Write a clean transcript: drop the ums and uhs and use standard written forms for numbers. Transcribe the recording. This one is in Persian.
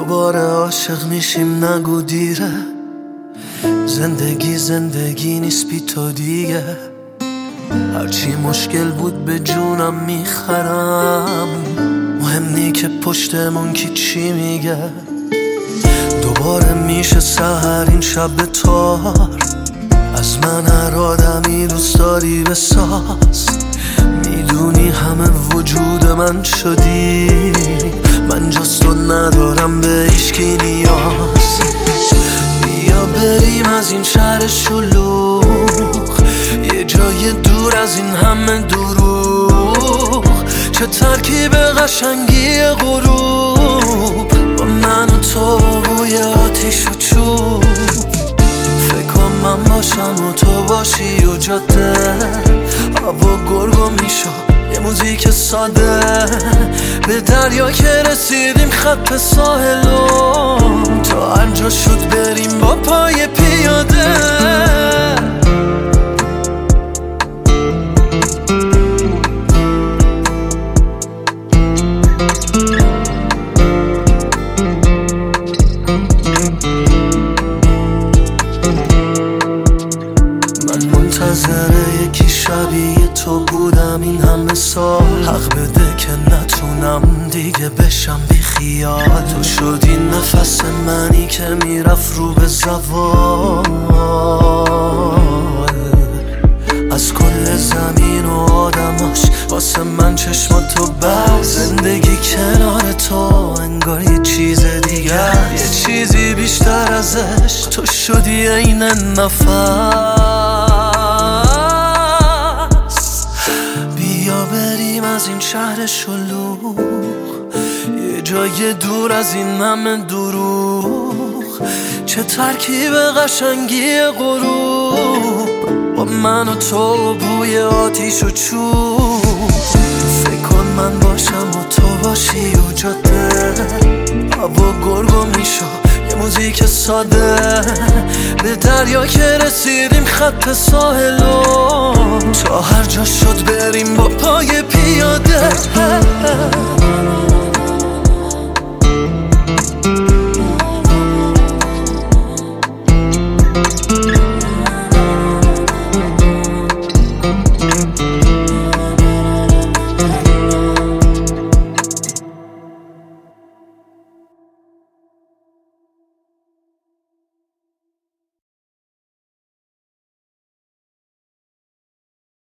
دوباره عاشق میشیم نگو دیره. زندگی نیست بی تو دیگه. هرچی مشکل بود به جونم میخرم، مهم نی که پشتمون کی چی میگه. دوباره میشه سحر این شب تار، از من هر آدمی دوست داری بساز. میدونی همه وجود من شدی، من جز تو ندارم به هیچکی نیاز. بیا بریم از این شهر شلوغ، یه جای دور از این همه دروغ. چه ترکیب قشنگی غروب، با من و تو بوی آتیش و چوب. فکر کن من باشم و تو باشی و جاده، هوا گرگو میشد یه موزیک ساده. به دریا که رسیدیم خط ساحلم، تا هر جا شد بریم با پای پیاده. منتظر یکی شبیه تو بودم این همه سال. حق بده که نتونم دیگه بشم بی خیال. تو شدی نفس منی که میرفت رو به زوال. از کل زمین و آدماش واسه من چشماتو بس. زندگی کنار تو انگار یه چیز دیگر، یه چیزی بیشتر ازش. تو شدی عین نفس. بیا بریم از این شهر شلوغ، یه جای دور از این همه دروغ. چه ترکیب قشنگی غروب، با من و تو بوی آتیش و چوب. فکر کن من باشم و تو باشی و جاده، هوا گرگو میشد یه موزیک ساده. به دریا که رسیدیم خط ساحلم، تا هر جا شد بریم با پای پیاده.